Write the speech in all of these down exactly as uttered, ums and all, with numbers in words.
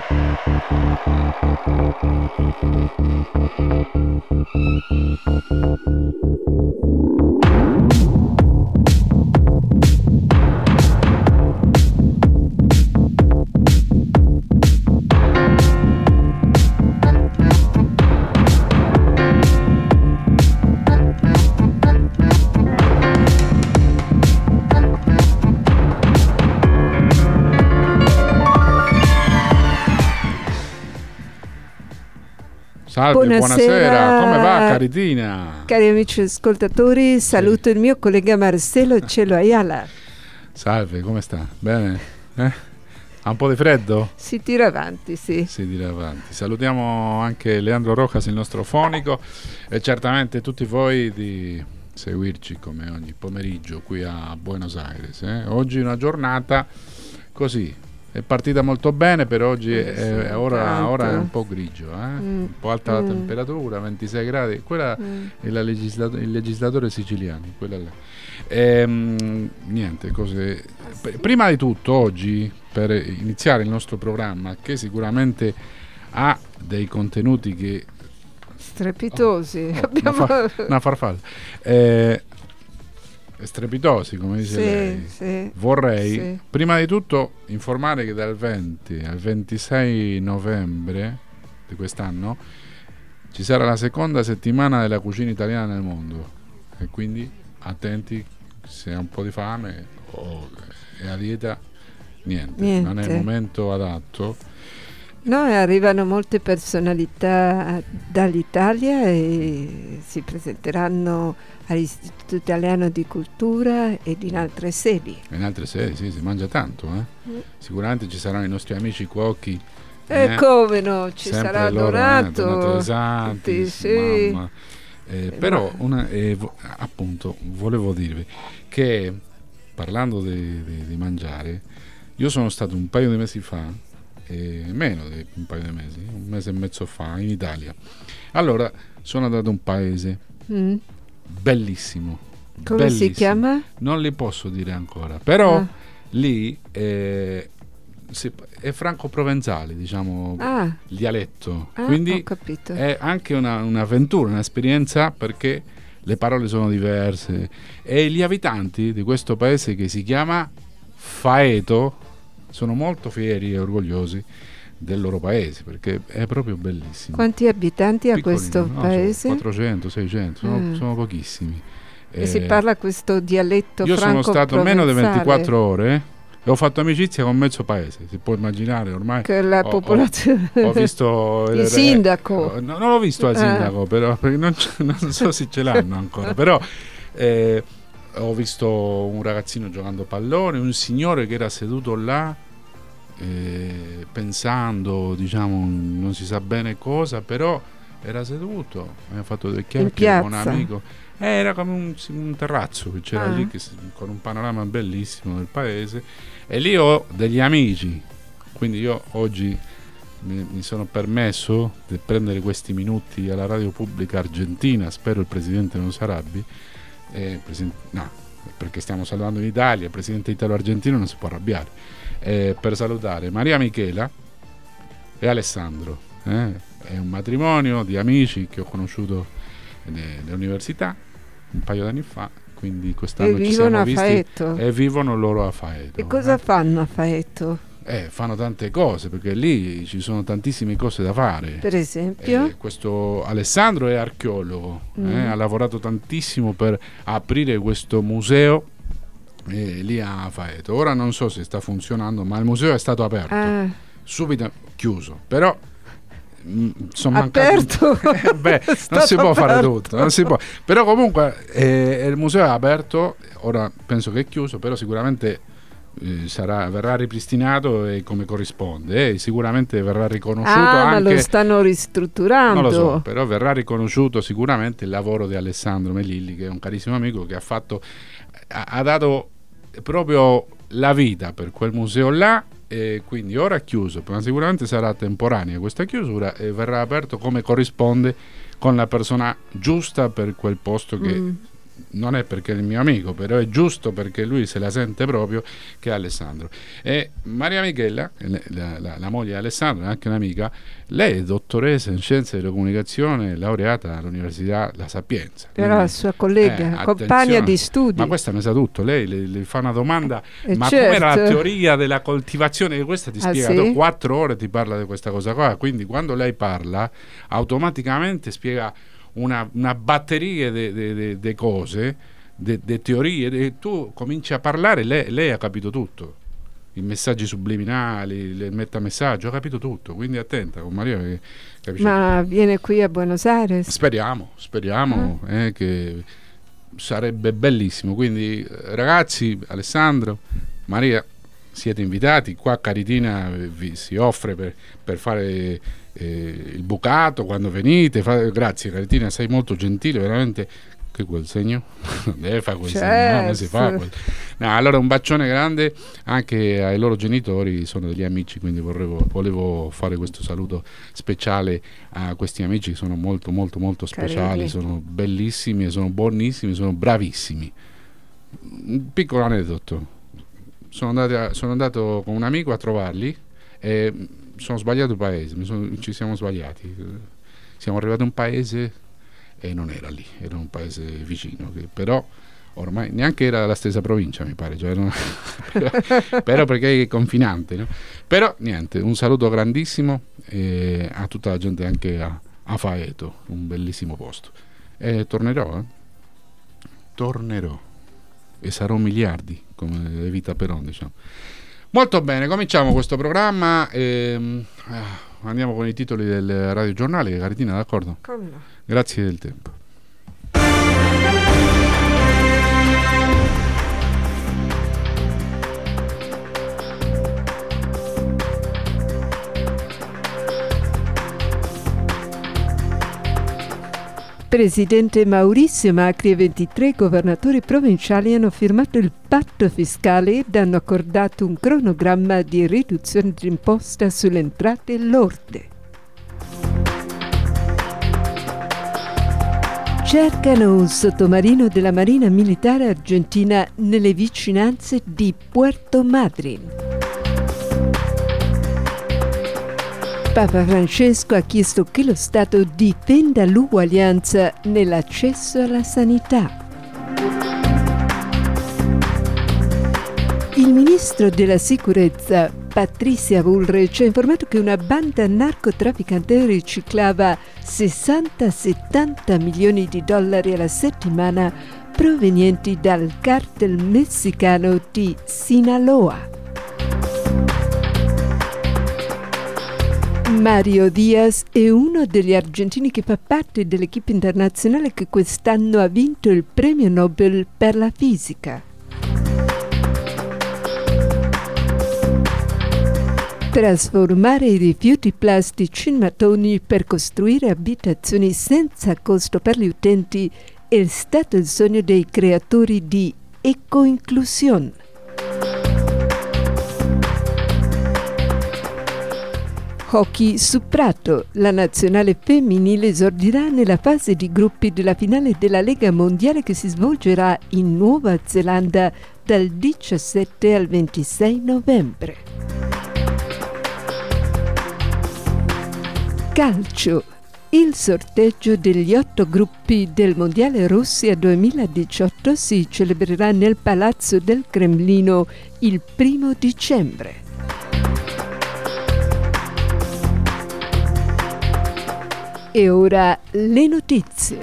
Salve, buonasera. buonasera, come va Caritina? Cari amici ascoltatori, saluto sì. il mio collega Marcelo Cielo Ayala. Salve, come sta? Bene? Eh? Ha un po' di freddo? Si tira avanti, sì. Si tira avanti. Salutiamo anche Leandro Rojas, il nostro fonico, e certamente tutti voi di seguirci come ogni pomeriggio qui a Buenos Aires. Eh? Oggi una giornata così. È partita molto bene, per oggi è, è, ora, ora è un po' grigio, eh? mm. un po' alta mm. la temperatura, ventisei gradi, quella mm. è la legislato- il legislatore siciliano, quella là. Ehm, niente, cose. P- prima di tutto oggi, per iniziare il nostro programma, che sicuramente ha dei contenuti che... strepitosi, oh, oh, abbiamo... una, fa- una farfalla. Eh, strepitosi, come dice sì, lei. sì, vorrei sì. prima di tutto informare che dal venti al ventisei novembre di quest'anno ci sarà la seconda settimana della cucina italiana nel mondo, e quindi attenti, se ha un po' di fame o è a dieta, niente, niente. non è il momento adatto. No, arrivano molte personalità dall'Italia e si presenteranno all'Istituto Italiano di Cultura ed in altre sedi. In altre sedi, sì, si mangia tanto, eh? Mm. Sicuramente ci saranno i nostri amici cuochi. E eh, come no, ci sarà loro, Donato. Eh, Donato Santi, sì. mamma. Eh, però, una, eh, vo- appunto, volevo dirvi che parlando di mangiare, io sono stato un paio di mesi fa, eh, meno di un paio di mesi, un mese e mezzo fa, in Italia. Allora, sono andato a un paese mm. bellissimo. Come bellissimo. si chiama? Non li posso dire ancora, però ah. lì eh, si, è franco-provenzale, diciamo, ah. il dialetto. Ah, quindi ho capito. È anche una, un'avventura, un'esperienza, perché le parole sono diverse e gli abitanti di questo paese, che si chiama Faeto, sono molto fieri e orgogliosi del loro paese, perché è proprio bellissimo. Quanti abitanti ha Piccolino, questo no, paese? quattrocento, seicento, sono, mm. sono pochissimi. E eh, si parla questo dialetto io franco-provenzale? Io sono stato meno di ventiquattro ore e ho fatto amicizia con mezzo paese, si può immaginare ormai. Che la ho, popolazione... Ho, ho visto... il, il sindaco. Eh, no, non l'ho visto al sindaco, ah. però, perché non, non so se ce l'hanno ancora, però... Eh, ho visto un ragazzino giocando pallone, un signore che era seduto là eh, pensando, diciamo, non si sa bene cosa, però era seduto, aveva fatto due chiacchiere con un amico, eh, era come un, un terrazzo che c'era ah. lì, che, con un panorama bellissimo del paese, e lì ho degli amici, quindi io oggi mi, mi sono permesso di prendere questi minuti alla radio pubblica argentina, spero il presidente non si arrabbi. Eh, presidente, no, perché stiamo salutando in Italia, il presidente italo-argentino non si può arrabbiare, eh, per salutare Maria Michela e Alessandro. Eh, è un matrimonio di amici che ho conosciuto nell'università un paio d'anni fa, quindi quest'anno e ci siamo a visti Faeto. E vivono loro a Faeto. E cosa eh? fanno a Faeto? Eh, fanno tante cose, perché lì ci sono tantissime cose da fare. Per esempio? Eh, questo Alessandro è archeologo, mm. eh, ha lavorato tantissimo per aprire questo museo eh, lì a Faeto. Ora non so se sta funzionando, ma il museo è stato aperto, ah. subito chiuso, però mh, sono aperto? mancati... eh, beh, non si può aperto. fare tutto, non si può. Però comunque eh, il museo è aperto, ora penso che è chiuso, però sicuramente sarà, verrà ripristinato e come corrisponde, eh, sicuramente verrà riconosciuto ah, anche, ma lo stanno ristrutturando, non lo so, però verrà riconosciuto sicuramente il lavoro di Alessandro Melilli, che è un carissimo amico che ha fatto ha, ha dato proprio la vita per quel museo là, e quindi ora è chiuso, ma sicuramente sarà temporanea questa chiusura e verrà aperto come corrisponde, con la persona giusta per quel posto che mm. non è perché è il mio amico, però è giusto perché lui se la sente proprio, che è Alessandro. E Maria Michela, la, la, la moglie di Alessandro, è anche un'amica, lei è dottoressa in scienze della comunicazione, laureata all'Università La Sapienza. Però la sua collega, eh, compagna di studi. Ma questa ne sa tutto, lei le, le fa una domanda, eh ma certo. com'era la teoria della coltivazione? Questa ti ah, spiega, sì? quattro ore ti parla di questa cosa qua, quindi quando lei parla automaticamente spiega una, una batteria di cose, di teorie, de, tu cominci a parlare, lei, lei ha capito tutto, i messaggi subliminali, il metamessaggio, ha capito tutto, quindi attenta con Maria che capisce ma tutto. Viene qui a Buenos Aires? Speriamo, speriamo ah. eh, che sarebbe bellissimo, quindi ragazzi, Alessandro, Maria, siete invitati, qua Caritina vi si offre per, per fare eh, il bucato quando venite, fa, grazie Caritina, sei molto gentile, veramente. Che quel segno? Non deve fare quel certo. segno, no, non si fa quel... no, allora un bacione grande anche ai loro genitori, sono degli amici, quindi volevo, volevo fare questo saluto speciale a questi amici che sono molto molto molto speciali, Carini. Sono bellissimi, sono buonissimi, sono bravissimi. Un piccolo aneddoto: sono andato, a, sono andato con un amico a trovarli e sono sbagliato il paese, mi sono, ci siamo sbagliati, siamo arrivati a un paese e non era lì, era un paese vicino, che però ormai neanche era la stessa provincia, mi pare, cioè, no? però, però perché è confinante, no? Però niente, un saluto grandissimo eh, a tutta la gente, anche a, a Faeto, un bellissimo posto, e tornerò eh? tornerò e sarò miliardi come Evita Peron, diciamo. Molto bene, cominciamo questo programma e, ah, andiamo con i titoli del radiogiornale. Caritina, d'accordo? Come no? Grazie del tempo. Presidente Maurizio Macri e ventitré governatori provinciali hanno firmato il patto fiscale ed hanno accordato un cronogramma di riduzione d'imposta sulle entrate lorde. Cercano un sottomarino della Marina Militare Argentina nelle vicinanze di Puerto Madryn. Papa Francesco ha chiesto che lo Stato difenda l'uguaglianza nell'accesso alla sanità. Il ministro della sicurezza, Patrizia Bullrich, ha informato che una banda narcotrafficante riciclava sessanta settanta milioni di dollari alla settimana provenienti dal cartel messicano di Sinaloa. Mario Diaz è uno degli argentini che fa parte dell'equipe internazionale che quest'anno ha vinto il premio Nobel per la fisica. Trasformare i rifiuti plastici in mattoni per costruire abitazioni senza costo per gli utenti è stato il sogno dei creatori di Ecoinclusión. Hockey su prato. La nazionale femminile esordirà nella fase di gruppi della finale della Lega Mondiale che si svolgerà in Nuova Zelanda dal diciassette al ventisei novembre. Calcio. Il sorteggio degli otto gruppi del Mondiale Russia duemiladiciotto si celebrerà nel Palazzo del Cremlino il primo dicembre. E ora le notizie.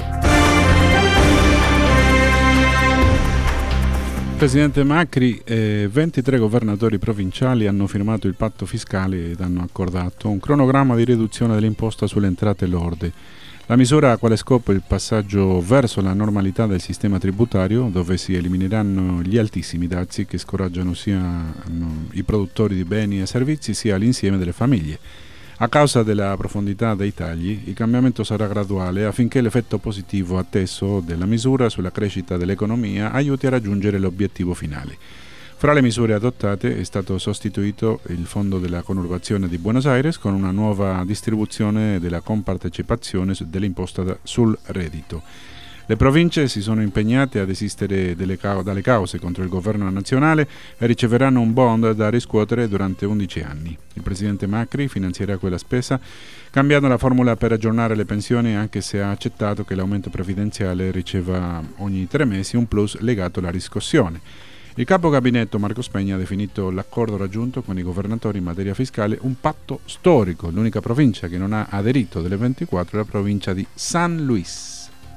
Presidente Macri e ventitré governatori provinciali hanno firmato il patto fiscale ed hanno accordato un cronogramma di riduzione dell'imposta sulle entrate lorde. La misura ha quale scopo il passaggio verso la normalità del sistema tributario, dove si elimineranno gli altissimi dazi che scoraggiano sia no, i produttori di beni e servizi sia l'insieme delle famiglie. A causa della profondità dei tagli, il cambiamento sarà graduale affinché l'effetto positivo atteso della misura sulla crescita dell'economia aiuti a raggiungere l'obiettivo finale. Fra le misure adottate è stato sostituito il Fondo della Conurbazione di Buenos Aires con una nuova distribuzione della compartecipazione dell'imposta sul reddito. Le province si sono impegnate a desistere delle ca- dalle cause contro il governo nazionale e riceveranno un bond da riscuotere durante undici anni. Il presidente Macri finanzierà quella spesa cambiando la formula per aggiornare le pensioni, anche se ha accettato che l'aumento previdenziale riceva ogni tre mesi un plus legato alla riscossione. Il capo gabinetto Marco Spegna ha definito l'accordo raggiunto con i governatori in materia fiscale un patto storico. L'unica provincia che non ha aderito delle ventiquattro è la provincia di San Luis.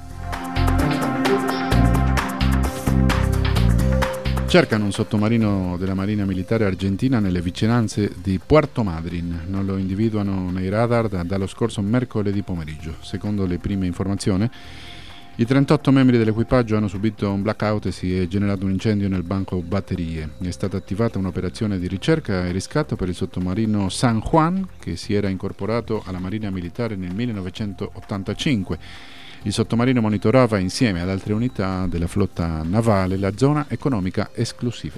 Cercano un sottomarino della Marina Militare Argentina nelle vicinanze di Puerto Madryn. Non lo individuano nei radar da, dallo scorso mercoledì pomeriggio. Secondo le prime informazioni, i trentotto membri dell'equipaggio hanno subito un blackout e si è generato un incendio nel banco batterie. È stata attivata un'operazione di ricerca e riscatto per il sottomarino San Juan, che si era incorporato alla Marina Militare nel millenovecentottantacinque. Il sottomarino monitorava insieme ad altre unità della flotta navale la zona economica esclusiva.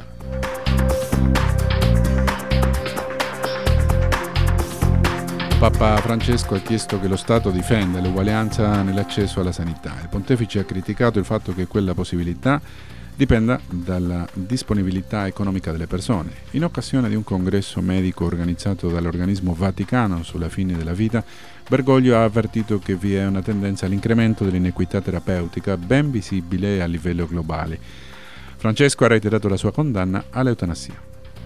Papa Francesco ha chiesto che lo Stato difenda l'uguaglianza nell'accesso alla sanità. Il pontefice ha criticato il fatto che quella possibilità dipenda dalla disponibilità economica delle persone. In occasione di un congresso medico organizzato dall'organismo Vaticano sulla fine della vita, Bergoglio ha avvertito che vi è una tendenza all'incremento dell'inequità terapeutica ben visibile a livello globale. Francesco ha reiterato la sua condanna all'eutanasia.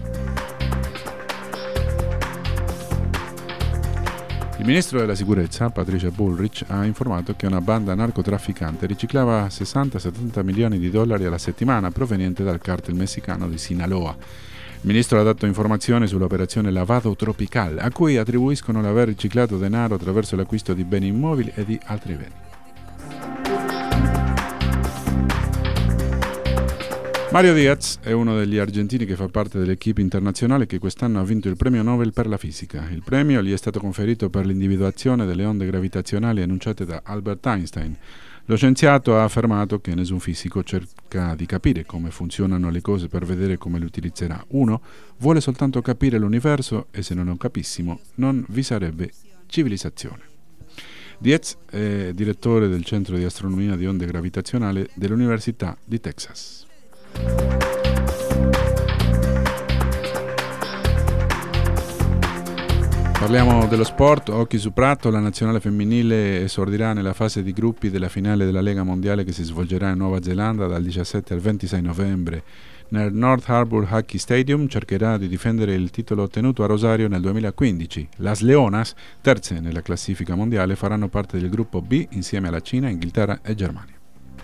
Il ministro della sicurezza, Patricia Bullrich, ha informato che una banda narcotrafficante riciclava sessanta settanta milioni di dollari alla settimana proveniente dal cartel messicano di Sinaloa. Il ministro ha dato informazioni sull'operazione Lavado Tropical, a cui attribuiscono l'aver riciclato denaro attraverso l'acquisto di beni immobili e di altri beni. Mario Diaz è uno degli argentini che fa parte dell'equipe internazionale che quest'anno ha vinto il premio Nobel per la fisica. Il premio gli è stato conferito per l'individuazione delle onde gravitazionali enunciate da Albert Einstein. Lo scienziato ha affermato che nessun fisico cerca di capire come funzionano le cose per vedere come le utilizzerà. Uno vuole soltanto capire l'universo e se non lo capissimo non vi sarebbe civilizzazione. Diaz è direttore del Centro di Astronomia di Onde Gravitazionali dell'Università di Texas. Parliamo dello sport, hockey su prato. La nazionale femminile esordirà nella fase di gruppi della finale della Lega Mondiale che si svolgerà in Nuova Zelanda dal diciassette al ventisei novembre. Nel North Harbour Hockey Stadium cercherà di difendere il titolo ottenuto a Rosario nel duemilaquindici. Las Leonas, terze nella classifica mondiale, faranno parte del gruppo B insieme alla Cina, Inghilterra e Germania.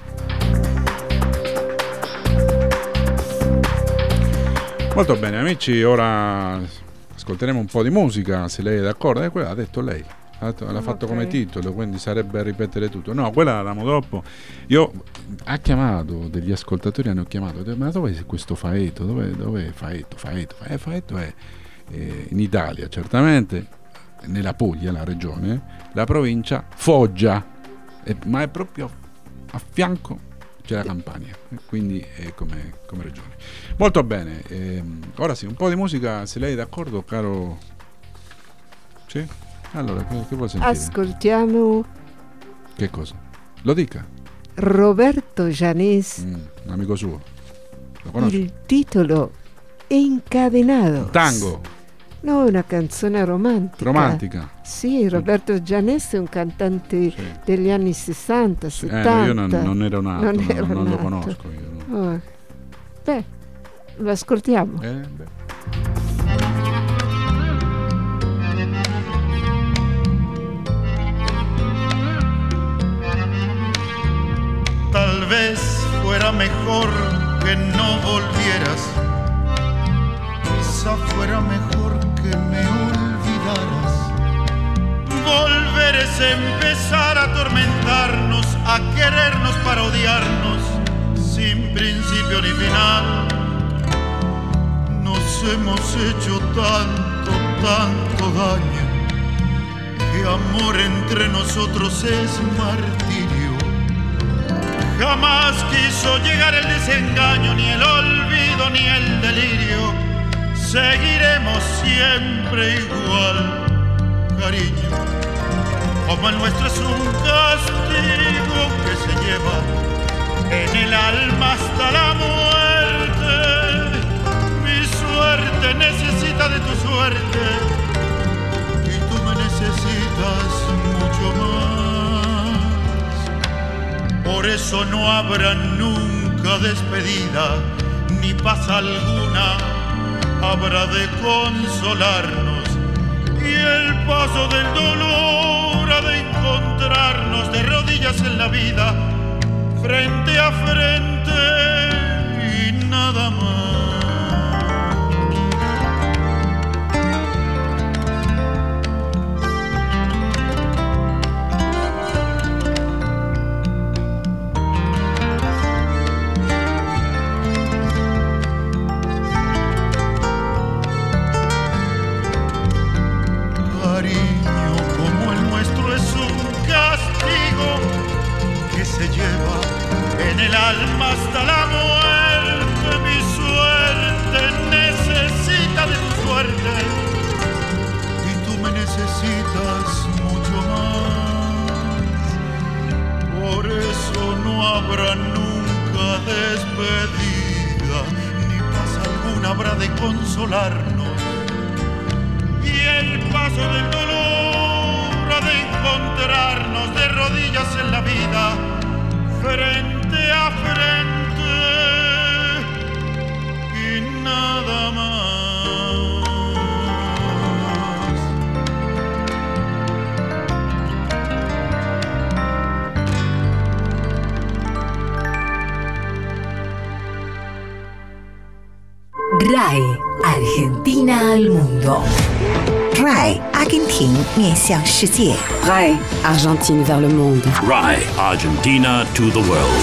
Molto bene amici, ora ascolteremo un po' di musica, se lei è d'accordo. Eh, quella ha detto lei, ha detto, l'ha fatto okay. Come titolo, quindi sarebbe a ripetere tutto. No, quella la damo dopo. Io ha chiamato, degli ascoltatori hanno chiamato, ma dove è questo Faeto? Dove, dove è Faeto? Faeto, eh, Faeto è eh, in Italia, certamente, nella Puglia, la regione, la provincia Foggia, eh, ma è proprio a fianco c'è la Campania, quindi è come, come regione. Molto bene, ehm, ora sì, un po' di musica, se lei è d'accordo, caro. Sì? Allora, che, che vuoi sentire? Ascoltiamo. Che cosa? Lo dica. Roberto Gianés. Mm, un amico suo. Lo conosci? Il titolo Encadenados. Tango. No, è una canzone romantica. Romantica? Sì, Roberto Gianés è un cantante sì. degli anni sessanta, sì. settanta. Eh, io non, non ero nato, non, non, ero non, non nato. Lo conosco io. No. Oh. Beh, lo ascoltiamo. Eh, beh. Tal vez fuera mejor que no volvieras. Quizá fuera mejor que me olvidaras. Volver es empezar a atormentarnos, a querernos para odiarnos, sin principio ni final. Nos hemos hecho tanto, tanto daño, que amor entre nosotros es martirio. Jamás quiso llegar el desengaño, ni el olvido, ni el delirio. Seguiremos siempre igual, cariño. como el nuestro es un castigo que se lleva en el alma hasta la muerte. Mi suerte necesita de tu suerte y tú me necesitas mucho más. Por eso no habrá nunca despedida ni paz alguna, habrá de consolarnos y el paso del dolor ha de encontrarnos de rodillas en la vida, frente a frente y nada más. Cariño como el nuestro es un castigo que se lleva en el alma hasta la muerte. Mi suerte necesita de tu suerte y tú me necesitas mucho más. Por eso no habrá nunca despedida ni paz alguna habrá de consolarnos y el paso del dolor ha de encontrarnos de rodillas en la vida, frente a frente y nada más. R A E Argentina al mundo. R A E Argentine 面向世界 R A E Argentine vers le monde. R A E Argentina to the world.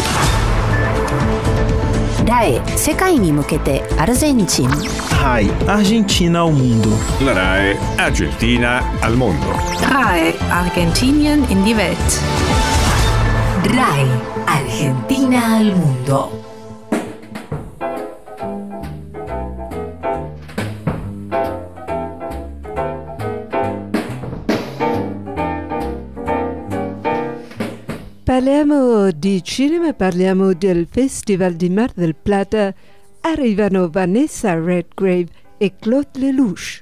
R A E 世界に向けてアルゼンチン。 R A E Argentina ao mundo. La R A E Argentina al mundo. R A E Argentinien in die Welt. R A E Argentina al mundo. Parliamo di cinema, parliamo del Festival di Mar del Plata. Arrivano Vanessa Redgrave e Claude Lelouch.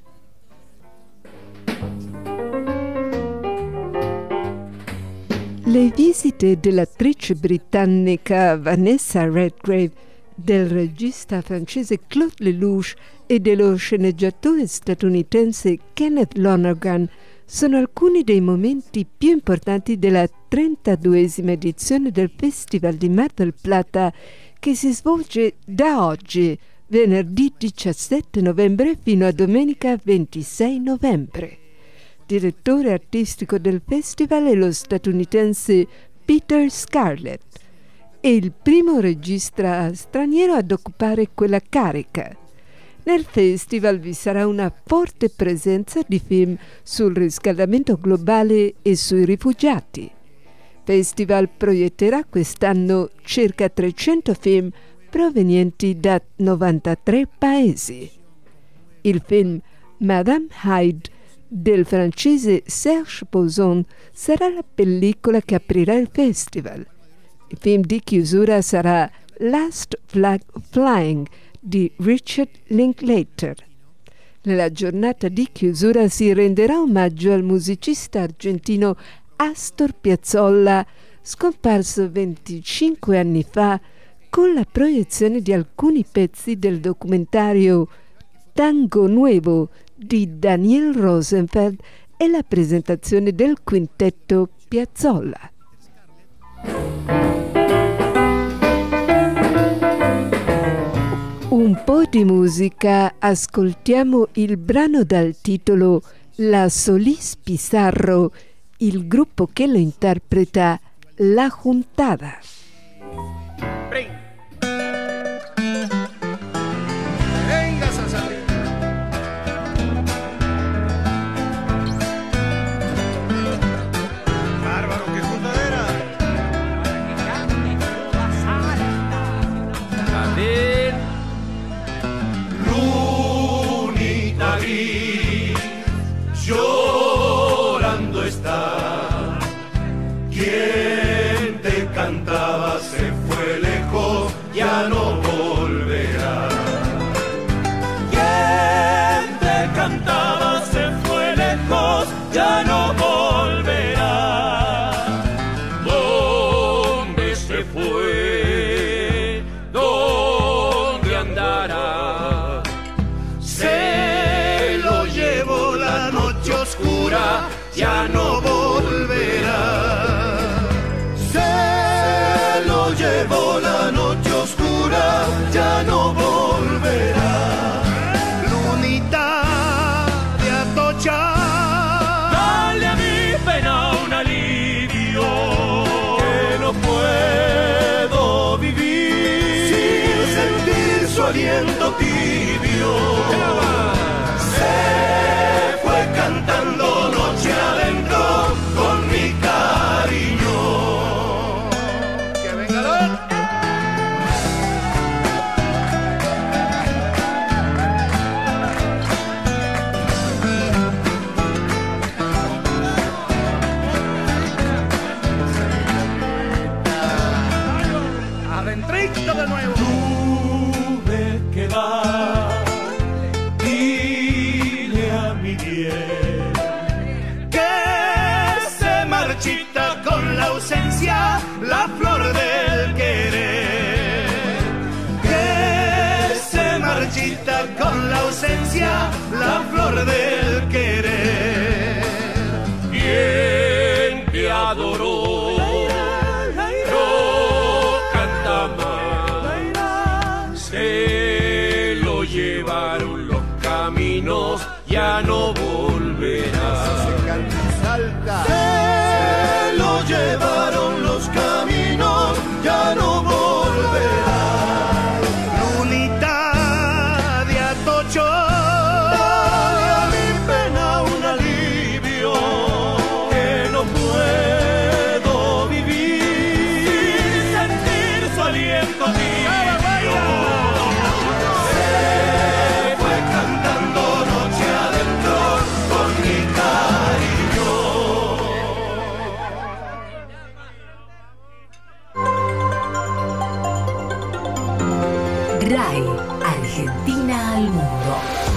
Le visite dell'attrice britannica Vanessa Redgrave, del regista francese Claude Lelouch e dello sceneggiatore statunitense Kenneth Lonergan sono alcuni dei momenti più importanti della trentaduesima edizione del Festival di Mar del Plata, che si svolge da oggi, venerdì diciassette novembre, fino a domenica ventisei novembre. Direttore artistico del festival è lo statunitense Peter Scarlett. È il primo regista straniero ad occupare quella carica. Nel festival vi sarà una forte presenza di film sul riscaldamento globale e sui rifugiati. Il festival proietterà quest'anno circa trecento film provenienti da novantatré paesi. Il film Madame Hyde del francese Serge Pouzon sarà la pellicola che aprirà il festival. Il film di chiusura sarà Last Flag Flying di Richard Linklater. Nella giornata di chiusura si renderà omaggio al musicista argentino Astor Piazzolla, scomparso venticinque anni fa, con la proiezione di alcuni pezzi del documentario Tango Nuevo di Daniel Rosenfeld e la presentazione del quintetto Piazzolla. Un po' di musica, ascoltiamo il brano dal titolo La Solís Pizarro, il gruppo che lo interpreta La Juntada. Llorando está ya no volverá. ¿Dónde se fue? ¿Dónde andará? Se lo llevó la noche oscura, ya no volverá. Se lo llevó la noche oscura, ya no volverá. Lunita de Atocha, dale a mi pena un alivio, que no puedo vivir sin sentir su aliento tibio. Se fue cantando noche adentro con mi cariño. Que venga la... Adentrito de nuevo. Tuve que dar, dile a mi bien que se marchita con la ausencia la flor del querer. Que se marchita con la ausencia la flor del querer. ¿Quién te adoró? Se lo llevaron los caminos, ya no volverá. Se lo llevaron los caminos, ya no volverá. Lunita de Atocho, dale a mi pena un alivio, que no puedo vivir sin sentir su aliento tibio. RAI, Argentina al mundo.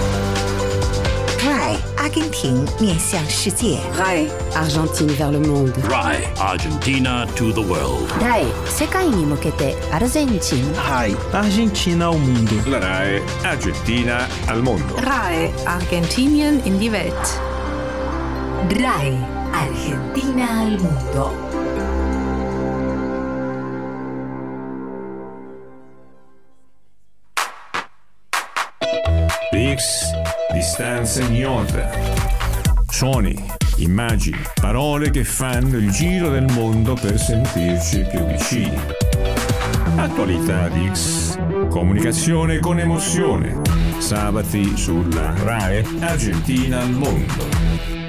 RAI, 阿根廷面向世界。 RAI, Argentine vers le monde. RAI, Argentina to the world. RAI, 世界に向けてアルゼンチン。 RAI, Argentina al mundo. La RAI Argentina al mondo. RAI, Argentinien in die Welt. RAI, Argentina al mundo. X, distanza ignota. Suoni, immagini, parole che fanno il giro del mondo per sentirci più vicini. Attualità di X, comunicazione con emozione. Sabati sulla RAI Argentina al mondo.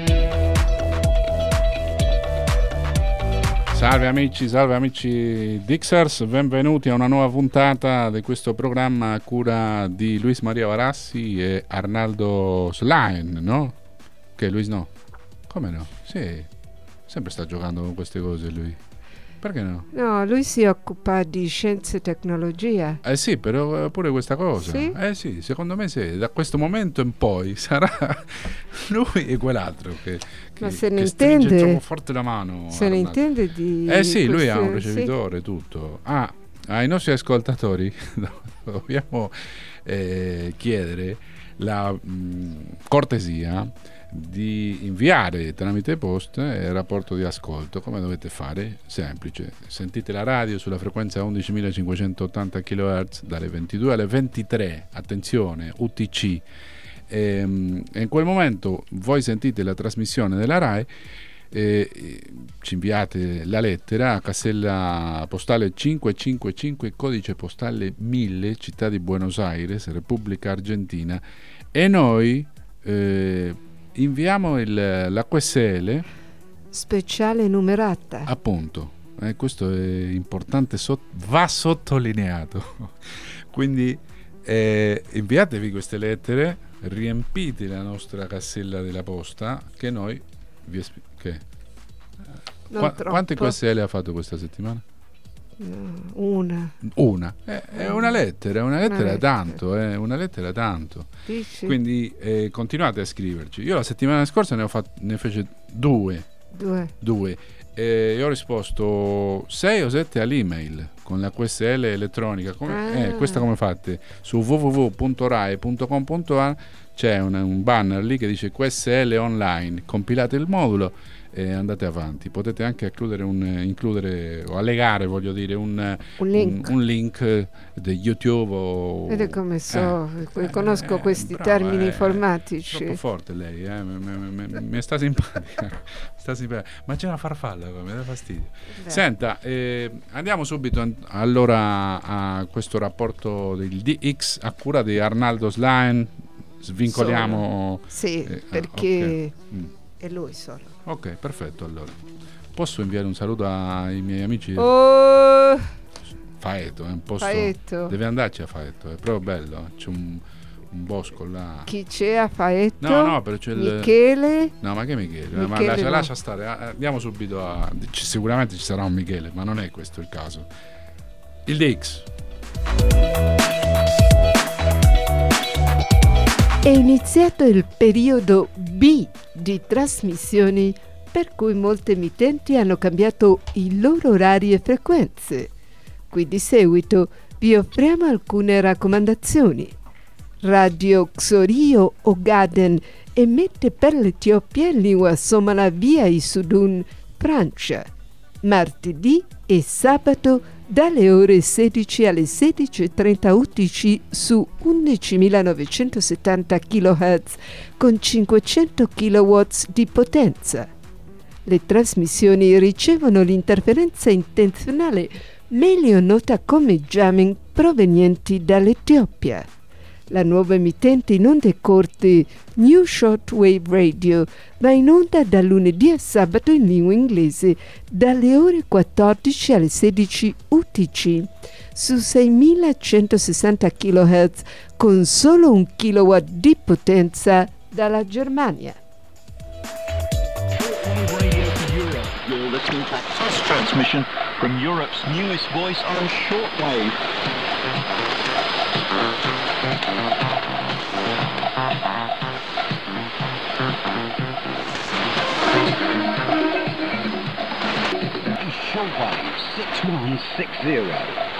Salve amici, salve amici Dixers, benvenuti a una nuova puntata di questo programma a cura di Luis Maria Barassi e Arnaldo Schlein, no? Che Luis no? Come no? Sì, sempre sta giocando con queste cose lui. Perché no? No, lui si occupa di scienze e tecnologia. Eh sì, però pure questa cosa. Sì? Eh sì, secondo me sì, da questo momento in poi sarà lui e quell'altro che, che, Ma se ne che stringe intende, troppo forte la mano. Se ne Arnaldo. intende di... Eh sì, lui queste, ha un ricevitore, sì. Tutto. Ah, ai nostri ascoltatori dobbiamo eh, chiedere la mh, cortesia di inviare tramite post il rapporto di ascolto. Come dovete fare? Semplice, sentite la radio sulla frequenza undicimilacinquecentottanta chilohertz dalle ventidue alle ventitré, attenzione, U T C, e, e in quel momento voi sentite la trasmissione della RAI e ci inviate la lettera a casella postale cinquecentocinquantacinque, codice postale mille, città di Buenos Aires, Repubblica Argentina, e noi eh, inviamo il, la Q S L speciale numerata, appunto, eh, questo è importante, so, va sottolineato. Quindi eh, inviatevi queste lettere, riempite la nostra cassella della posta che noi vi esp- che? Qua- quante Q S L ha fatto questa settimana? No, una. Una. È, è una lettera, una lettera, una lettera. tanto, è una lettera tanto. Dici? Quindi eh, continuate a scriverci. Io la settimana scorsa ne ho fatto, ne fece due. Due. Due. E io ho risposto sei o sette all'email con la Q S L elettronica. Come, Ah. eh, questa come fate? Su w w w punto rai punto com punto a r c'è un, un banner lì che dice Q S L online. Compilate il modulo e andate avanti. Potete anche includere, un, includere o allegare, voglio dire, un, un link, un, un link di YouTube. O, vede come so, eh, conosco eh, questi brava, termini eh, informatici. Troppo forte lei, eh? mi, mi, mi, mi sta simpatica. sta simpatica. Ma c'è una farfalla, mi dà fastidio. Beh. Senta, eh, andiamo subito an- allora a questo rapporto del D X a cura di Arnaldo Slane. Svincoliamo. Solo. Sì, eh, perché ah, okay. mm. è lui solo. Ok, perfetto. Allora posso inviare un saluto ai miei amici? Oh, Faeto, è un posto. Faeto. Deve andarci a Faeto, è proprio bello. C'è un, un bosco là. Chi c'è a Faeto? No, no, però c'è il Michele. No, ma che Michele? Michele ma lascia, no. lascia stare. Andiamo subito a. C- sicuramente ci sarà un Michele, ma non è questo il caso. Il D X. È iniziato il periodo B di trasmissioni per cui molte emittenti hanno cambiato i loro orari e frequenze. Qui di seguito vi offriamo alcune raccomandazioni. Radio Xorio Ogaden emette per l'Etiopia in lingua somala via Issoudun, Francia, martedì e sabato dalle ore sedici alle sedici e trenta U T C su undicimilanovecentosettanta chilohertz con cinquecento chilowatt di potenza. Le trasmissioni ricevono l'interferenza intenzionale, meglio nota come jamming, provenienti dall'Etiopia. La nuova emittente in onde corte New Shortwave Radio va in onda da lunedì a sabato in lingua inglese dalle ore quattordici alle sedici U T C su seimilacentosessanta chilohertz con solo un kilowatt di potenza dalla Germania. You're listening to a test transmission from Europe's newest voice on shortwave. Shortwave six one six zero.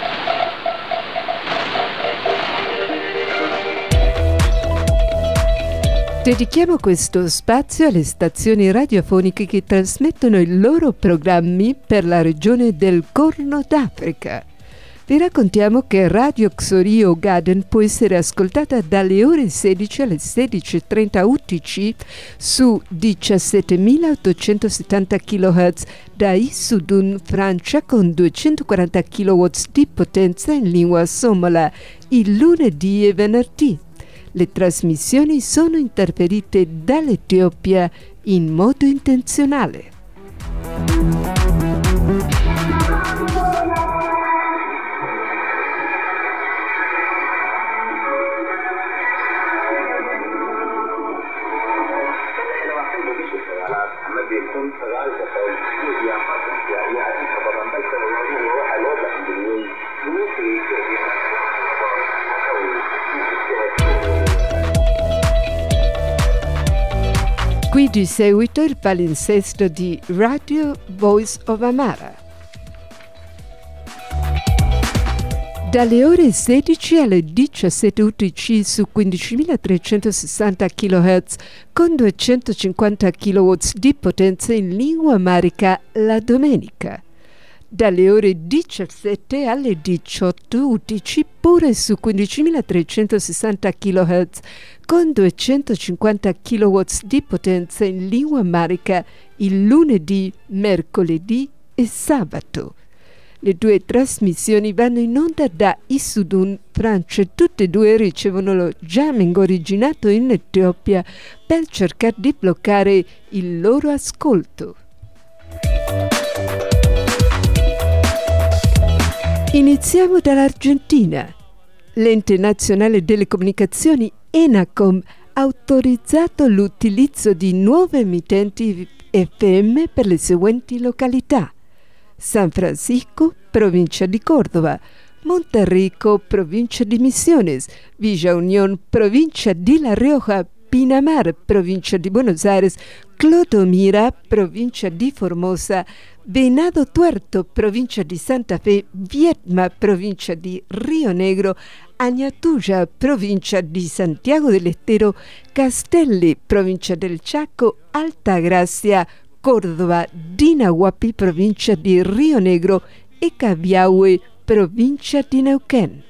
Dedichiamo questo spazio alle stazioni radiofoniche che trasmettono i loro programmi per la regione del Corno d'Africa. Vi raccontiamo che Radio Xorio Ogaden può essere ascoltata dalle ore sedici alle sedici e trenta U T C su diciassettemilaottocentosettanta chilohertz da Issoudun, Francia, con duecentoquaranta chilowatt di potenza in lingua somala il lunedì e venerdì. Le trasmissioni sono interferite dall'Etiopia in modo intenzionale. Qui di seguito il palinsesto di Radio Voice of Amara. Dalle ore sedici alle diciassette U T C su quindicimilatrecentosessanta chilohertz con duecentocinquanta chilowatt di potenza in lingua amarica la domenica. Dalle ore diciassette alle diciotto U T C pure su quindicimilatrecentosessanta chilohertz con duecentocinquanta chilowatt di potenza in lingua amarica il lunedì, mercoledì e sabato. Le due trasmissioni vanno in onda da Issoudun, Francia. Tutte e due ricevono lo jamming originato in Etiopia per cercare di bloccare il loro ascolto. Iniziamo dall'Argentina. L'Ente Nazionale delle Comunicazioni ENACOM ha autorizzato l'utilizzo di nuove emittenti F M per le seguenti località: San Francisco, provincia di Córdoba, Monterrico, provincia di Misiones, Villa Unión, provincia di La Rioja, Pinamar, provincia di Buenos Aires, Clodomira, provincia di Formosa, Venado Tuerto, provincia di Santa Fe, Viedma, provincia di Río Negro, Añatuya, provincia di Santiago del Estero, Castelli, provincia del Chaco, Altagracia, Córdoba, Dinahuapi, provincia di Río Negro e Cabiahue, provincia di Neuquén.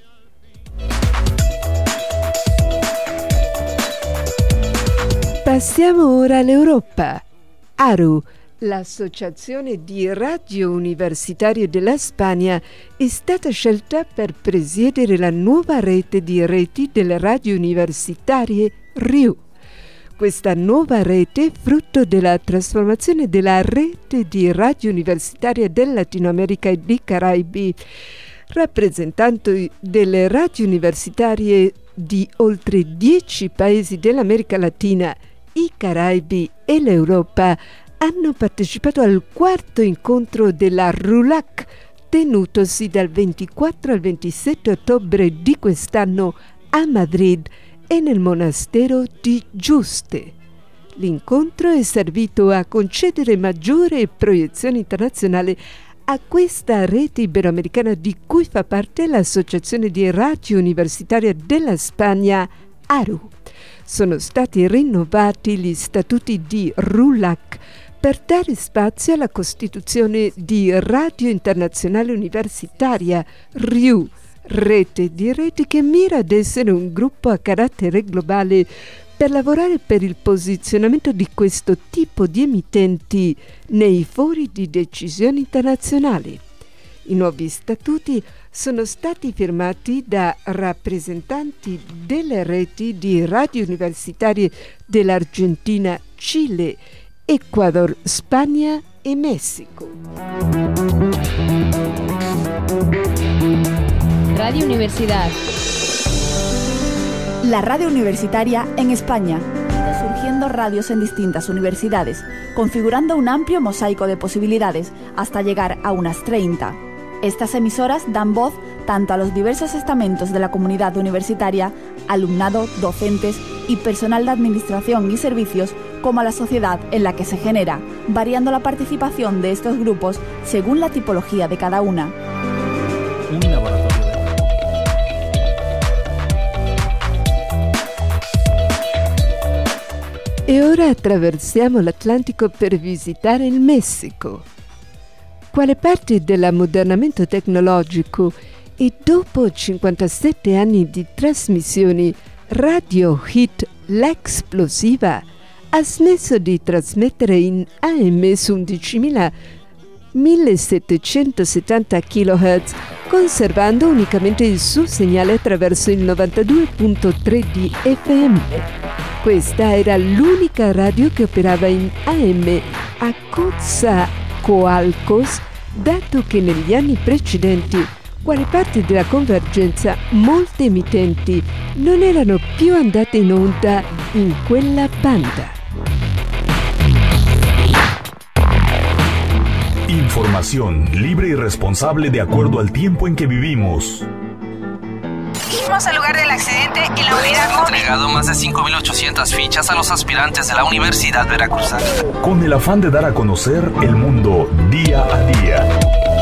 Passiamo ora all'Europa. A R U, l'Associazione di Radio Universitarie della Spagna, è stata scelta per presiedere la nuova rete di reti delle radio universitarie R I U. Questa nuova rete, frutto della trasformazione della rete di radio universitaria del Latino America e dei Caraibi, rappresentando delle radio universitarie di oltre dieci paesi dell'America Latina, i Caraibi e l'Europa, hanno partecipato al quarto incontro della RULAC, tenutosi dal ventiquattro al ventisette ottobre di quest'anno a Madrid e nel monastero di Giuste. L'incontro è servito a concedere maggiore proiezione internazionale a questa rete iberoamericana di cui fa parte l'Associazione di Radio Universitaria della Spagna, A R U. Sono stati rinnovati gli statuti di RULAC per dare spazio alla costituzione di Radio Internazionale Universitaria, R I U, rete di reti che mira ad essere un gruppo a carattere globale per lavorare per il posizionamento di questo tipo di emittenti nei fori di decisioni internazionali. I nuovi statuti sono stati firmati da rappresentanti delle reti di radio universitarie dell'Argentina, Cile, Ecuador, Spagna e Messico. Radio Universidad. La radio universitaria en España. Surgiendo radios en distintas universidades, configurando un amplio mosaico de posibilidades hasta llegar a unas treinta. Estas emisoras dan voz tanto a los diversos estamentos de la comunidad universitaria, alumnado, docentes y personal de administración y servicios, como a la sociedad en la que se genera, variando la participación de estos grupos según la tipología de cada una. Un laboratorio. E ora attraversiamo l'Atlantico per visitare il Messico. Quale parte dell'ammodernamento tecnologico e dopo cinquantasette anni di trasmissioni, Radio Hit, l'esplosiva, ha smesso di trasmettere in A M su undicimila millesettecentosettanta chilohertz, conservando unicamente il suo segnale attraverso il novantadue virgola tre di F M. Questa era l'unica radio che operava in A M a Coatzacoalcos, dato che negli anni precedenti, quale parte della convergenza, molte emittenti non erano più andate in onda in quella banda. Información libre y responsable de acuerdo al tiempo en que vivimos. Fuimos al lugar del accidente y la unidad móvil. Entregado más de cinco mil ochocientas fichas a los aspirantes de la Universidad Veracruzana. Con el afán de dar a conocer el mundo día a día.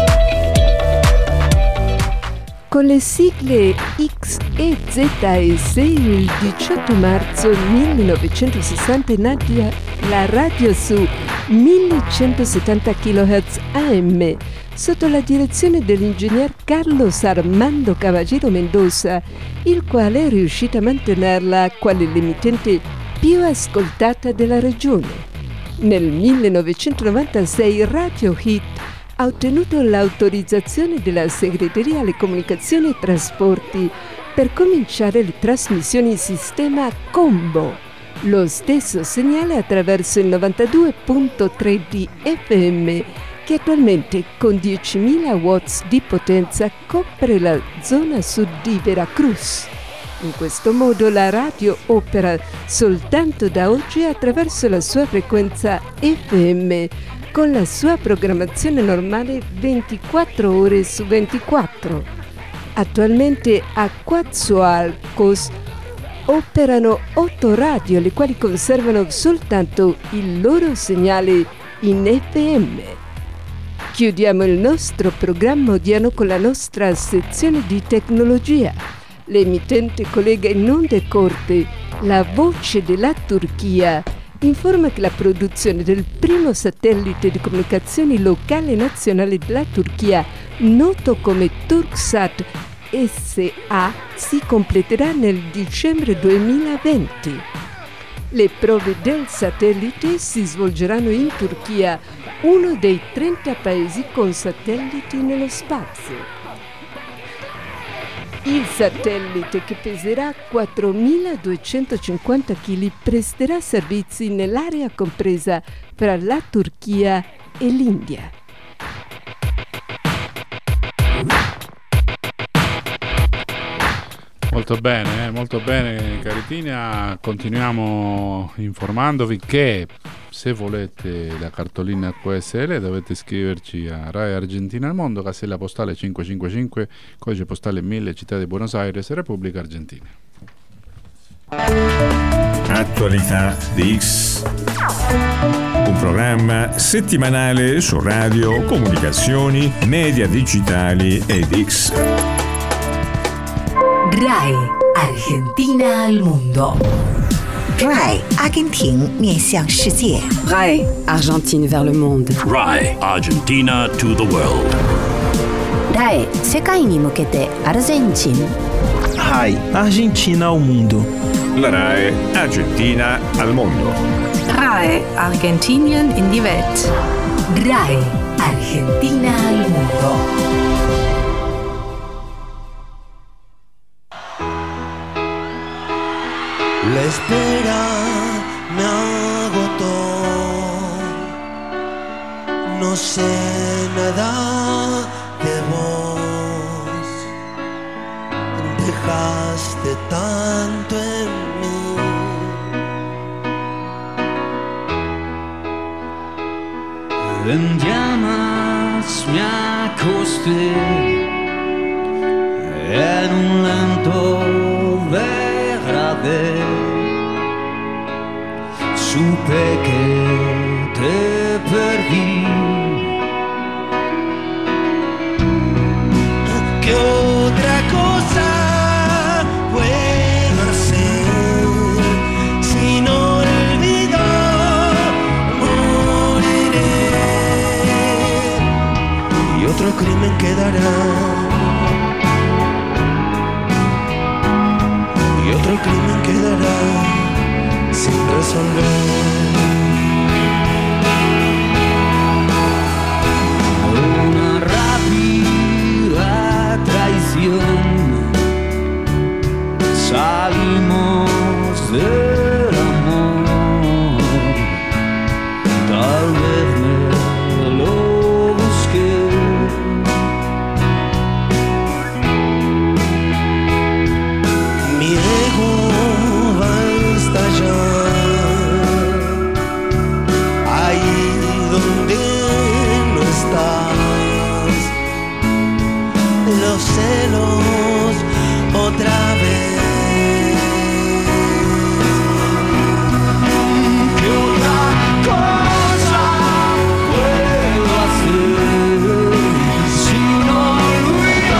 Con le sigle X E Z S, il diciotto marzo millenovecentosessanta è nata la radio su millecentosettanta chilohertz A M sotto la direzione dell'ingegner Carlos Armando Caballero Mendoza, il quale è riuscito a mantenerla quale l'emittente più ascoltata della regione. Nel millenovecentonovantasei Radio Hit ha ottenuto l'autorizzazione della Segreteria alle Comunicazioni e Trasporti per cominciare le trasmissioni in sistema combo, lo stesso segnale attraverso il novantadue virgola tre di F M, che attualmente con diecimila watts di potenza copre la zona sud di Veracruz. In questo modo la radio opera soltanto da oggi attraverso la sua frequenza F M, con la sua programmazione normale ventiquattro ore su ventiquattro. Attualmente a Coatzacoalcos operano otto radio, le quali conservano soltanto il loro segnale in F M. Chiudiamo il nostro programma odierno con la nostra sezione di tecnologia. L'emittente collega in onde corte La Voce della Turchia informa che la produzione del primo satellite di comunicazioni locale nazionale della Turchia, noto come Turksat S A, si completerà nel dicembre duemilaventi. Le prove del satellite si svolgeranno in Turchia, uno dei trenta paesi con satelliti nello spazio. Il satellite, che peserà quattromiladuecentocinquanta chili, presterà servizi nell'area compresa tra la Turchia e l'India. Molto bene, eh? molto bene Caritina, continuiamo informandovi che se volete la cartolina Q S L dovete scriverci a Rai Argentina al Mondo, casella postale cinquecentocinquantacinque, codice postale mille, Città di Buenos Aires, Repubblica Argentina. Attualità di X, un programma settimanale su radio, comunicazioni, media digitali ed X. Rai Argentina al Mundo. Rai Argentina 面向世界。 Rai Argentine vers le monde. Rai Argentina to the world. Rai 世界に向けてアルゼンチン。 Rai Argentina al Mundo. La Rai Argentina al Mondo. Rai Argentinien in die Welt. Rai Argentina al Mundo. La espera me agotó, no sé nada de vos, dejaste tanto en mí. En llamas me acosté, en un lento degradé. Supe que te perdí. ¿Qué otra cosa puedo hacer si no olvido? Moriré y otro crimen quedará. Y otro crimen quedará sin resolver. Una rápida traición, salimos del amor, tal vez me lo busqué. Mi ego va a estallar ahí donde no estás. Los celos otra vez. ¿Qué otra cosa puedo hacer si no olvido?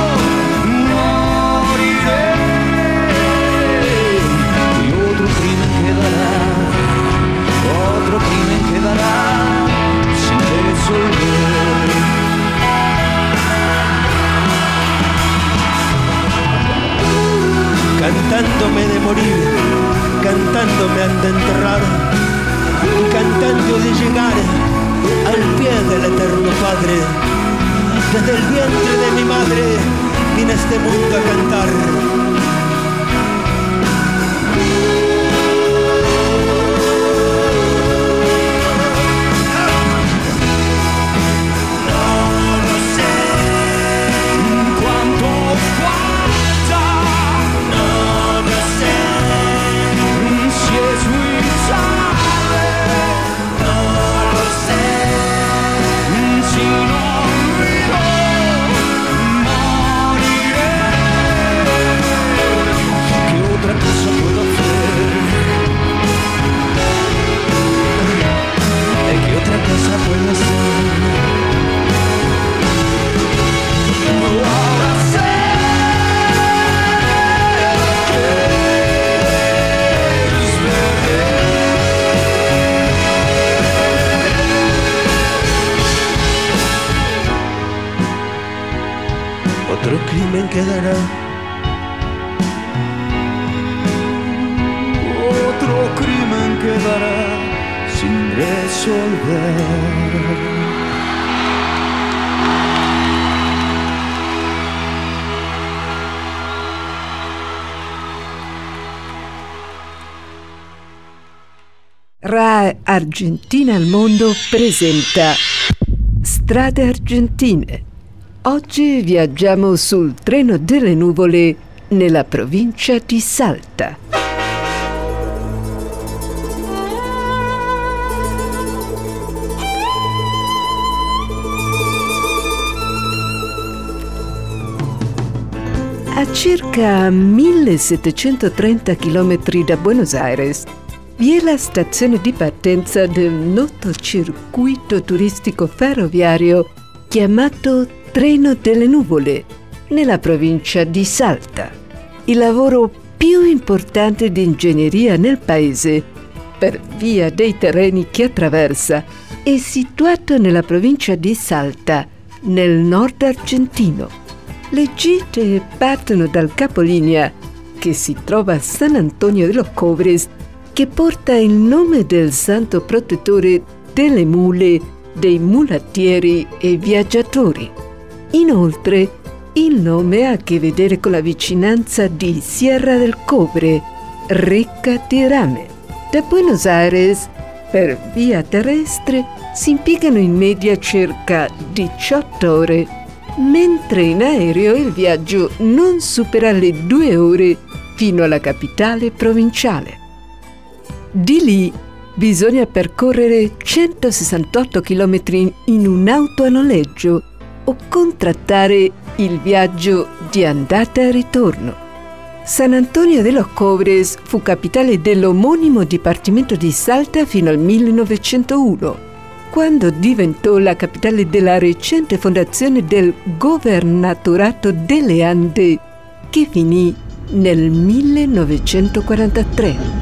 Moriré y otro crimen quedará, otro crimen quedará sin resolver. Cantándome de morir, cantándome han de enterrar, y cantando de llegar al pie del eterno Padre. Desde el vientre de mi madre vine a este mundo a cantar. Sé crimen quedará. Otro crimen quedará sin resolver. RAI Argentina al Mondo presenta Strade Argentine. Oggi viaggiamo sul treno delle nuvole nella provincia di Salta. A circa millesettecentotrenta chilometri da Buenos Aires vi è la stazione di partenza del noto circuito turistico ferroviario chiamato Treno delle Nuvole, nella provincia di Salta. Il lavoro più importante di ingegneria nel paese, per via dei terreni che attraversa, è situato nella provincia di Salta, nel nord argentino. Le gite partono dal capolinea, che si trova a San Antonio de los Cobres, che porta il nome del santo protettore delle mule, dei mulattieri e viaggiatori. Inoltre, il nome ha a che vedere con la vicinanza di Sierra del Cobre, ricca di rame. Da Buenos Aires, per via terrestre, si impiegano in media circa diciotto ore, mentre in aereo il viaggio non supera le due ore fino alla capitale provinciale. Di lì bisogna percorrere centosessantotto chilometri in un'auto a noleggio o contrattare il viaggio di andata e ritorno. San Antonio de los Cobres fu capitale dell'omonimo dipartimento di Salta fino al millenovecentouno, quando diventò la capitale della recente fondazione del Governatorato delle Ande, che finì nel millenovecentoquarantatré.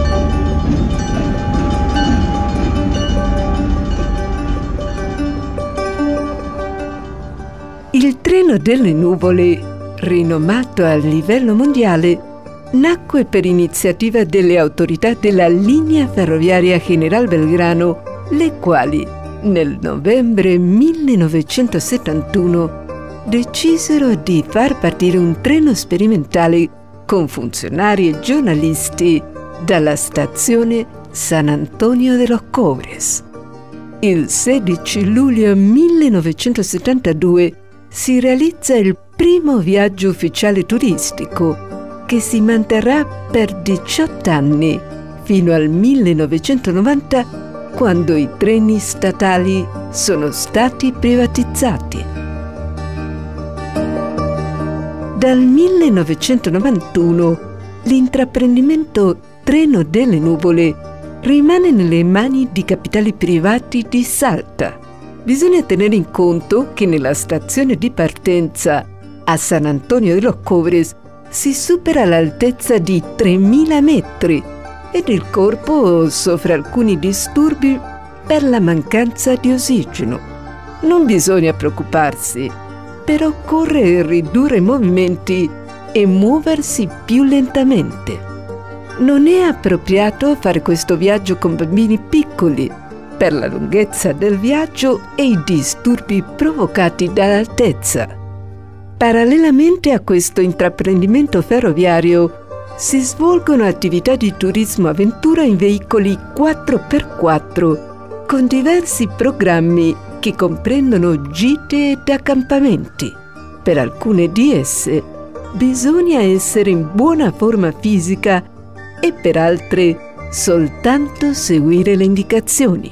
Il treno delle nuvole, rinomato a livello mondiale, nacque per iniziativa delle autorità della linea ferroviaria General Belgrano, le quali, nel novembre millenovecentosettantuno, decisero di far partire un treno sperimentale con funzionari e giornalisti dalla stazione San Antonio de los Cobres. Il sedici luglio millenovecentosettantadue si realizza il primo viaggio ufficiale turistico, che si manterrà per diciotto anni, fino al millenovecentonovanta, quando i treni statali sono stati privatizzati. Dal millenovecentonovantuno l'intraprendimento Treno delle Nuvole rimane nelle mani di capitali privati di Salta. Bisogna tenere in conto che nella stazione di partenza a San Antonio de los Cobres si supera l'altezza di tremila metri ed il corpo soffre alcuni disturbi per la mancanza di ossigeno. Non bisogna preoccuparsi, però occorre ridurre i movimenti e muoversi più lentamente. Non è appropriato fare questo viaggio con bambini piccoli, per la lunghezza del viaggio e i disturbi provocati dall'altezza. Parallelamente a questo intraprendimento ferroviario si svolgono attività di turismo avventura in veicoli quattro per quattro con diversi programmi che comprendono gite ed accampamenti. Per alcune di esse bisogna essere in buona forma fisica e per altre soltanto seguire le indicazioni.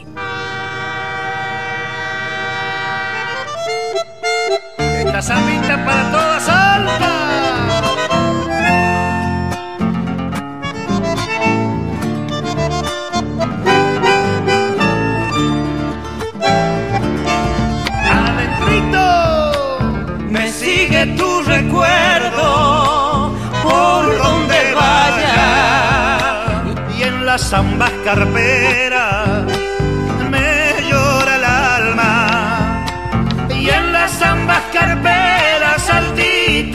Esta salvita para toda Salta. Adentrito me sigue tu recuerdo por donde vaya, y en las zambas carperas me llora el alma, y en las zambas carperas saltita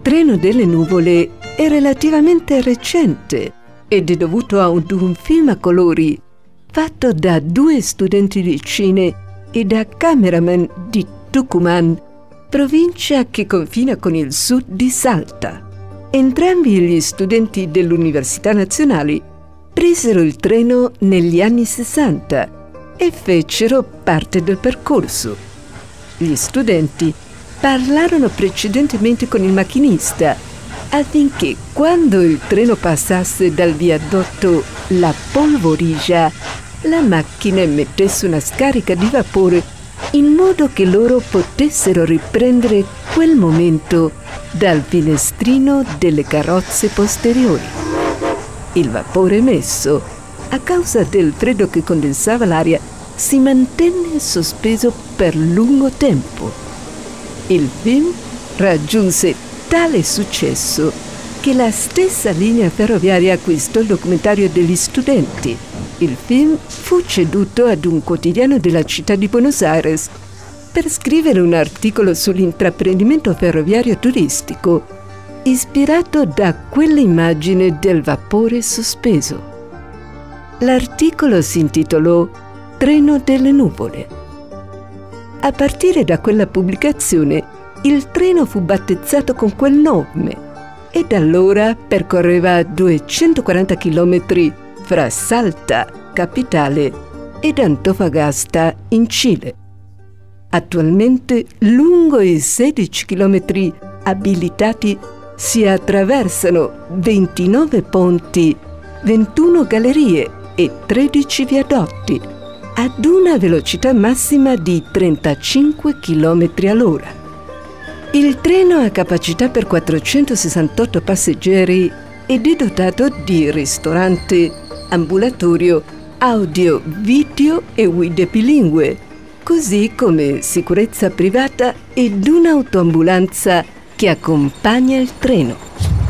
Treno delle nuvole è relativamente recente ed è dovuto ad un film a colori fatto da due studenti di Cine e da cameraman di Tucumán, provincia che confina con il sud di Salta. Entrambi gli studenti dell'Università Nazionale presero il treno negli anni sessanta e fecero parte del percorso. Gli studenti parlarono precedentemente con il macchinista affinché quando il treno passasse dal viadotto La Polvorigia, la macchina emettesse una scarica di vapore in modo che loro potessero riprendere quel momento dal finestrino delle carrozze posteriori. Il vapore emesso, a causa del freddo che condensava l'aria, si mantenne sospeso per lungo tempo. Il film raggiunse tale successo che la stessa linea ferroviaria acquistò il documentario degli studenti. Il film fu ceduto ad un quotidiano della città di Buenos Aires per scrivere un articolo sull'intraprendimento ferroviario turistico ispirato da quell'immagine del vapore sospeso. L'articolo si intitolò Treno delle nuvole. A partire da quella pubblicazione, il treno fu battezzato con quel nome e da allora percorreva duecentoquaranta chilometri fra Salta, capitale, ed Antofagasta, in Cile. Attualmente, lungo i sedici chilometri abilitati, si attraversano ventinove ponti, ventuno gallerie e tredici viadotti, ad una velocità massima di trentacinque chilometri all'ora. Il treno ha capacità per quattrocentosessantotto passeggeri ed è dotato di ristorante, ambulatorio, audio, video e guide bilingue, così come sicurezza privata ed un'autoambulanza che accompagna il treno.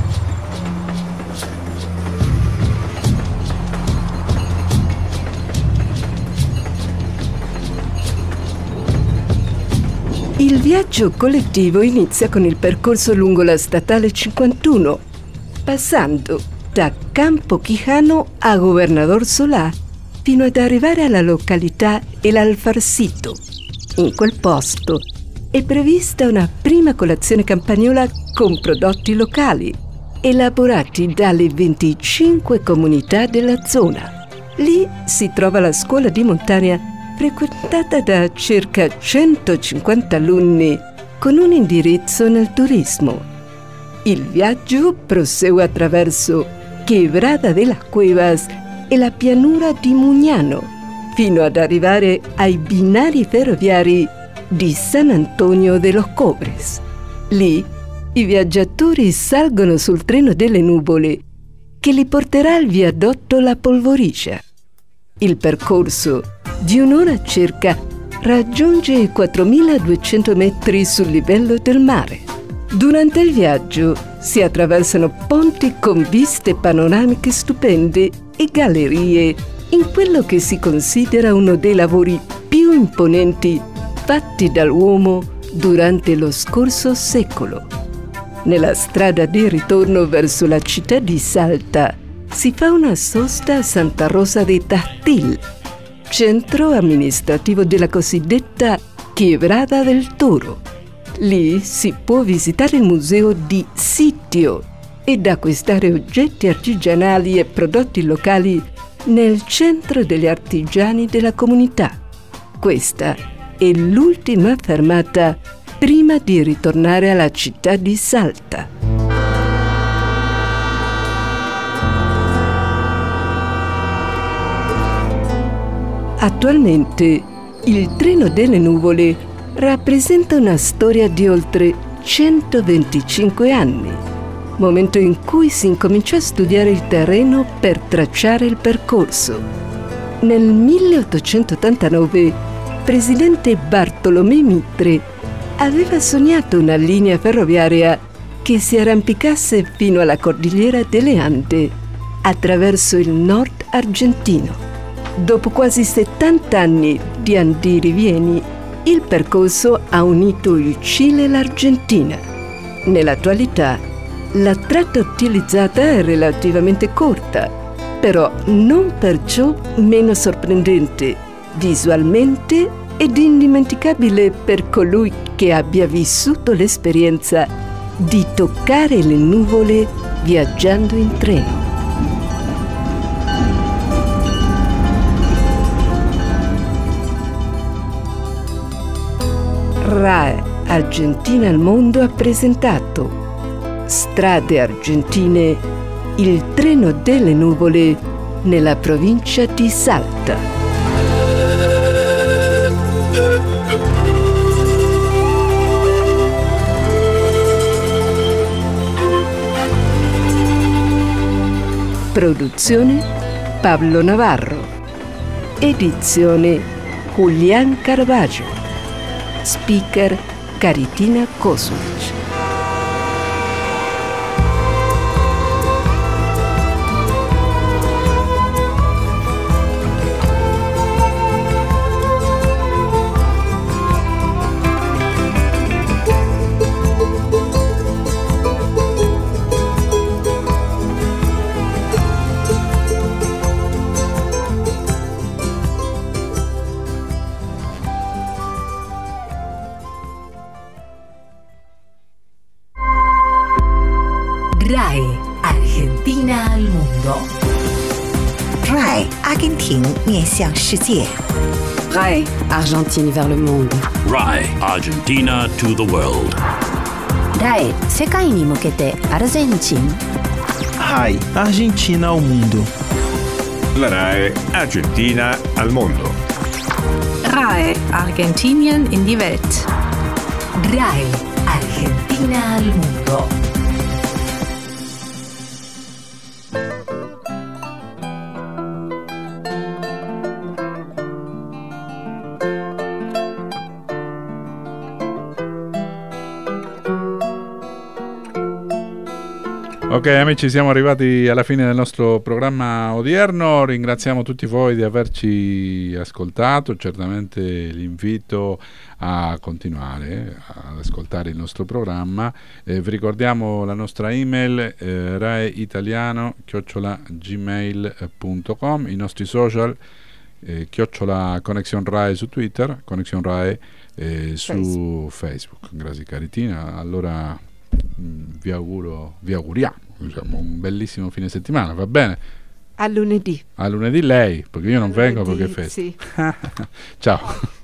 Il viaggio collettivo inizia con il percorso lungo la statale cinquantuno, passando da Campo Quijano a Governador Solá fino ad arrivare alla località El Alfarcito. In quel posto è prevista una prima colazione campagnola con prodotti locali, elaborati dalle venticinque comunità della zona. Lì si trova la scuola di montagna frequentata da circa centocinquanta alunni con un indirizzo nel turismo. Il viaggio prosegue attraverso Quebrada de las Cuevas e la pianura di Mugnano, fino ad arrivare ai binari ferroviari di San Antonio de los Cobres. Lì i viaggiatori salgono sul treno delle nuvole che li porterà al viadotto La Polvorigia. Il percorso, di un'ora circa, raggiunge i quattromiladuecento metri sul livello del mare. Durante il viaggio si attraversano ponti con viste panoramiche stupende e gallerie in quello che si considera uno dei lavori più imponenti fatti dall'uomo durante lo scorso secolo. Nella strada di ritorno verso la città di Salta si fa una sosta a Santa Rosa de Tastil, centro amministrativo della cosiddetta Quebrada del Toro. Lì si può visitare il museo di Sitio ed acquistare oggetti artigianali e prodotti locali nel centro degli artigiani della comunità. Questa è l'ultima fermata prima di ritornare alla città di Salta. Attualmente il treno delle nuvole rappresenta una storia di oltre centoventicinque anni, momento in cui si incominciò a studiare il terreno per tracciare il percorso. Nel milleottocentottantanove, presidente Bartolomé Mitre aveva sognato una linea ferroviaria che si arrampicasse fino alla cordigliera delle Ande, attraverso il nord argentino. Dopo quasi settanta anni di andirivieni, il percorso ha unito il Cile e l'Argentina. Nell'attualità la tratta utilizzata è relativamente corta, però non perciò meno sorprendente visualmente ed indimenticabile per colui che abbia vissuto l'esperienza di toccare le nuvole viaggiando in treno. RAI Argentina al Mondo ha presentato Strade Argentine, il treno delle nuvole nella provincia di Salta. Produzione Pablo Navarro. Edizione Julián Caravaggio. Speaker Caritina Kosovic. RAI Argentina al Mundo. RAI 阿根廷面向世界。 RAI Argentine vers le monde. RAI Argentina to the world. ライ世界に向けてアルゼンチン。 RAI Argentina ao mundo. La RAI Argentina al mondo. RAI Argentinien in die Welt. RAI Argentina al Mundo. Ok amici, siamo arrivati alla fine del nostro programma odierno, ringraziamo tutti voi di averci ascoltato, certamente l'invito a continuare ad ascoltare il nostro programma, eh, vi ricordiamo la nostra email eh, raiitaliano chiocciola gmail punto com, i nostri social eh, chiocciola Connexion Rai su Twitter, Connexion Rai eh, su Facebook, Facebook. Grazie Caritina, allora vi auguro, vi auguriamo diciamo, un bellissimo fine settimana, va bene? A lunedì. A lunedì lei, perché io non lunedì, vengo perché è festa. Sì. Ciao.